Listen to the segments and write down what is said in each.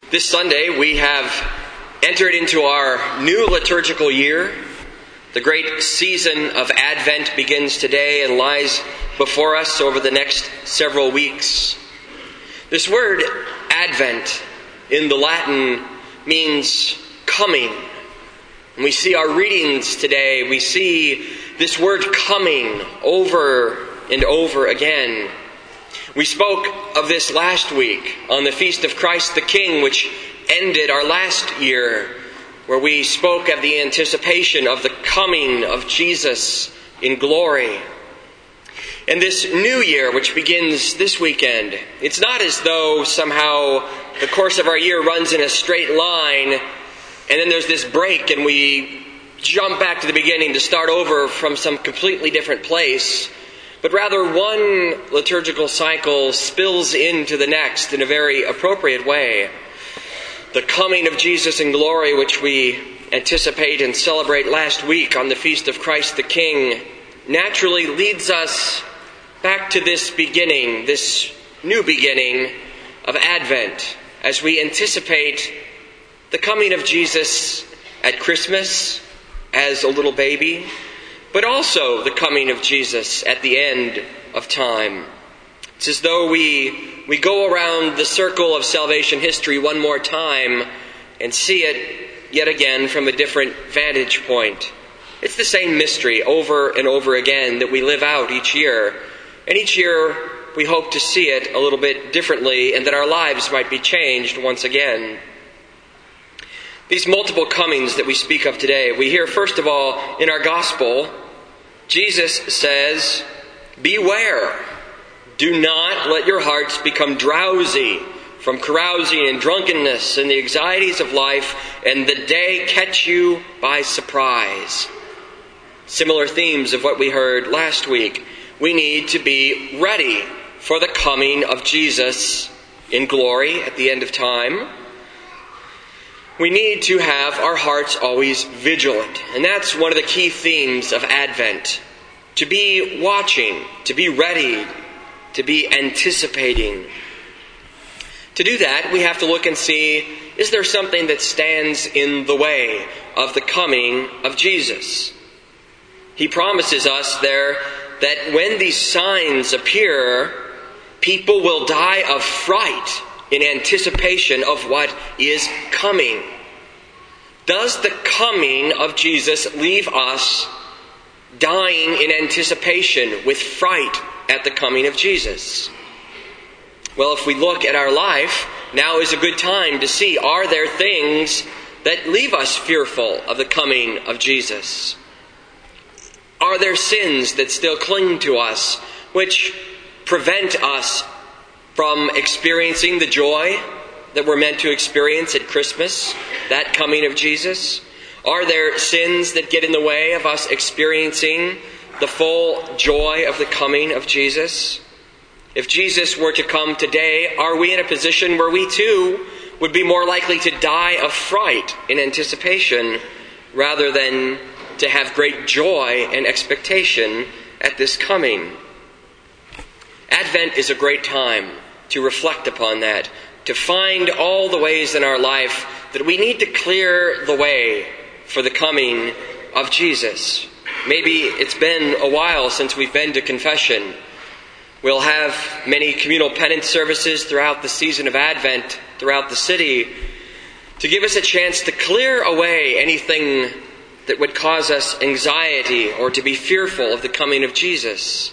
This Sunday, we have entered into our new liturgical year. The great season of Advent begins today and lies before us over the next several weeks. This word, Advent, in the Latin means coming. When we see our readings today, we see this word coming over and over again. We spoke of this last week on the Feast of Christ the King, which ended our last year, where we spoke of the anticipation of the coming of Jesus in glory. And this new year, which begins this weekend, it's not as though somehow the course of our year runs in a straight line, and then there's this break and we jump back to the beginning to start over from some completely different place. But rather, one liturgical cycle spills into the next in a very appropriate way. The coming of Jesus in glory, which we anticipate and celebrate last week on the Feast of Christ the King, naturally leads us back to this beginning, this new beginning of Advent, as we anticipate the coming of Jesus at Christmas as a little baby, but also the coming of Jesus at the end of time. It's as though we go around the circle of salvation history one more time and see it yet again from a different vantage point. It's the same mystery over and over again that we live out each year. And each year we hope to see it a little bit differently and that our lives might be changed once again. These multiple comings that we speak of today, we hear first of all in our gospel, Jesus says, "Beware, do not let your hearts become drowsy from carousing and drunkenness and the anxieties of life, and the day catch you by surprise." Similar themes of what we heard last week. We need to be ready for the coming of Jesus in glory at the end of time. We need to have our hearts always vigilant. And that's one of the key themes of Advent. To be watching, to be ready, to be anticipating. To do that, we have to look and see, is there something that stands in the way of the coming of Jesus? He promises us there that when these signs appear, people will die of fright in anticipation of what is coming. Does the coming of Jesus leave us dying in anticipation with fright at the coming of Jesus? Well, if we look at our life, now is a good time to see, are there things that leave us fearful of the coming of Jesus? Are there sins that still cling to us, which prevent us from experiencing the joy that we're meant to experience at Christmas, that coming of Jesus? Are there sins that get in the way of us experiencing the full joy of the coming of Jesus? If Jesus were to come today, are we in a position where we too would be more likely to die of fright in anticipation rather than to have great joy and expectation at this coming? Advent is a great time to reflect upon that, to find all the ways in our life that we need to clear the way for the coming of Jesus. Maybe it's been a while since we've been to confession. We'll have many communal penance services throughout the season of Advent, throughout the city, to give us a chance to clear away anything that would cause us anxiety or to be fearful of the coming of Jesus.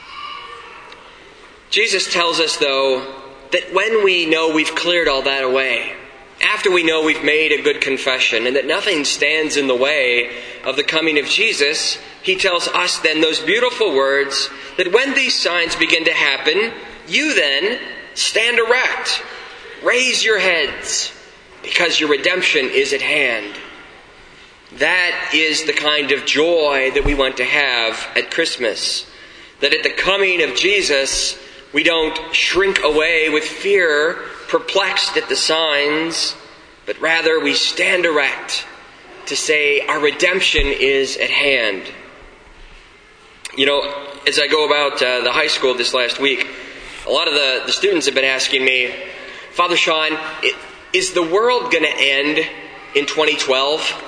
Jesus tells us, though, that when we know we've cleared all that away, after we know we've made a good confession and that nothing stands in the way of the coming of Jesus, he tells us then those beautiful words that when these signs begin to happen, you then stand erect, raise your heads, because your redemption is at hand. That is the kind of joy that we want to have at Christmas. That at the coming of Jesus, we don't shrink away with fear, perplexed at the signs, but rather we stand erect to say our redemption is at hand. You know, as I go about the high school this last week, a lot of the students have been asking me, Father Sean, is the world going to end in 2012?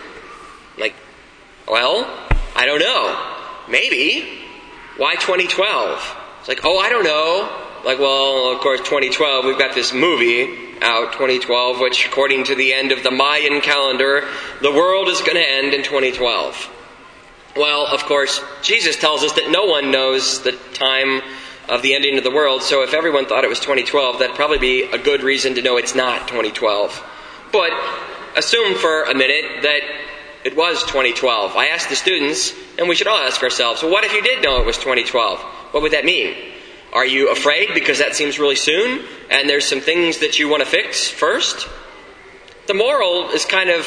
Well, I don't know. Maybe. Why 2012? It's I don't know. Well, of course, 2012, we've got this movie out, 2012, which according to the end of the Mayan calendar, the world is going to end in 2012. Well, of course, Jesus tells us that no one knows the time of the ending of the world, so if everyone thought it was 2012, that'd probably be a good reason to know it's not 2012. But assume for a minute that it was 2012. I asked the students, and we should all ask ourselves, well, what if you did know it was 2012? What would that mean? Are you afraid because that seems really soon, and there's some things that you want to fix first? The moral is kind of,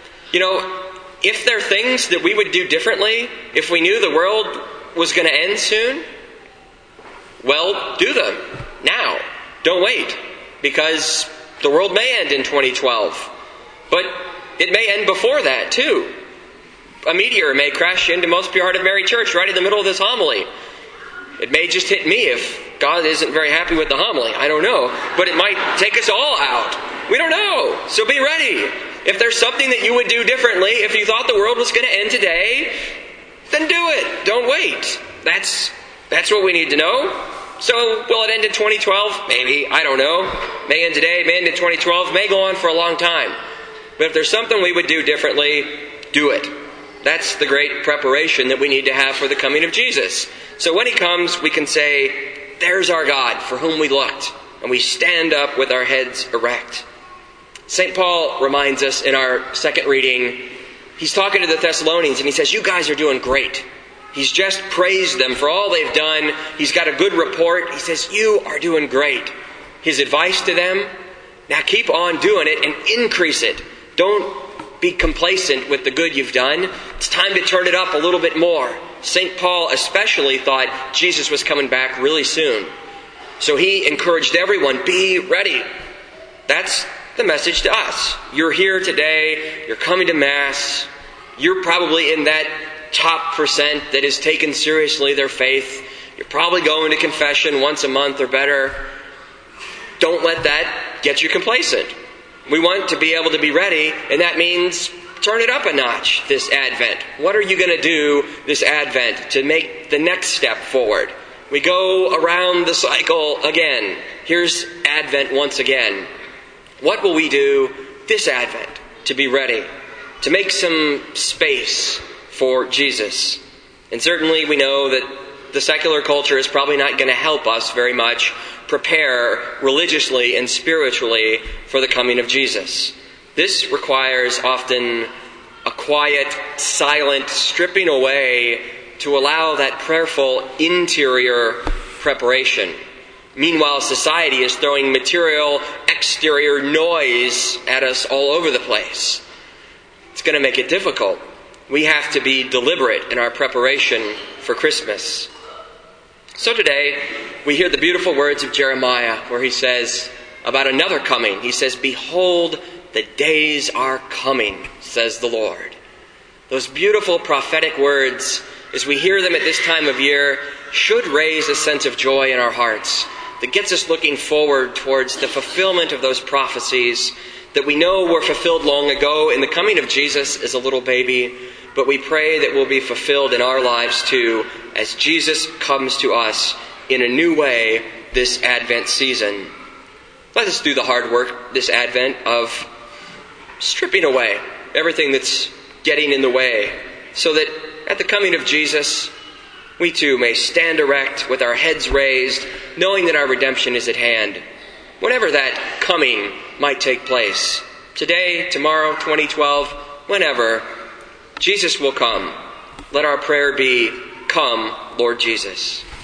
if there are things that we would do differently if we knew the world was going to end soon, well, do them now. Don't wait, because the world may end in 2012. But it may end before that, too. A meteor may crash into Most Pure Heart of Mary Church right in the middle of this homily. It may just hit me if God isn't very happy with the homily. I don't know. But it might take us all out. We don't know. So be ready. If there's something that you would do differently, if you thought the world was going to end today, then do it. Don't wait. That's what we need to know. So will it end in 2012? Maybe. I don't know. May end today, may end in 2012, may go on for a long time. But if there's something we would do differently, do it. That's the great preparation that we need to have for the coming of Jesus. So when He comes, we can say, there's our God for whom we looked. And we stand up with our heads erect. St. Paul reminds us in our second reading, he's talking to the Thessalonians and he says, you guys are doing great. He's just praised them for all they've done. He's got a good report. He says, you are doing great. His advice to them, now keep on doing it and increase it. Don't be complacent with the good you've done. It's time to turn it up a little bit more. St. Paul especially thought Jesus was coming back really soon. So he encouraged everyone, be ready. That's the message to us. You're here today. You're coming to Mass. You're probably in that top percent that has taken seriously their faith. You're probably going to confession once a month or better. Don't let that get you complacent. We want to be able to be ready, and that means turn it up a notch this Advent. What are you going to do this Advent to make the next step forward? We go around the cycle again. Here's Advent once again. What will we do this Advent to be ready, to make some space for Jesus? And certainly we know that the secular culture is probably not going to help us very much prepare religiously and spiritually for the coming of Jesus. This requires often a quiet, silent stripping away to allow that prayerful interior preparation. Meanwhile, society is throwing material, exterior noise at us all over the place. It's going to make it difficult. We have to be deliberate in our preparation for Christmas. So today, we hear the beautiful words of Jeremiah, where he says about another coming. He says, behold, the days are coming, says the Lord. Those beautiful prophetic words, as we hear them at this time of year, should raise a sense of joy in our hearts that gets us looking forward towards the fulfillment of those prophecies that we know were fulfilled long ago in the coming of Jesus as a little baby, but we pray that will be fulfilled in our lives too as Jesus comes to us in a new way this Advent season. Let us do the hard work this Advent of stripping away everything that's getting in the way, so that at the coming of Jesus, we too may stand erect with our heads raised, knowing that our redemption is at hand. Whenever that coming might take place, today, tomorrow, 2012, whenever, Jesus will come. Let our prayer be, come, Lord Jesus.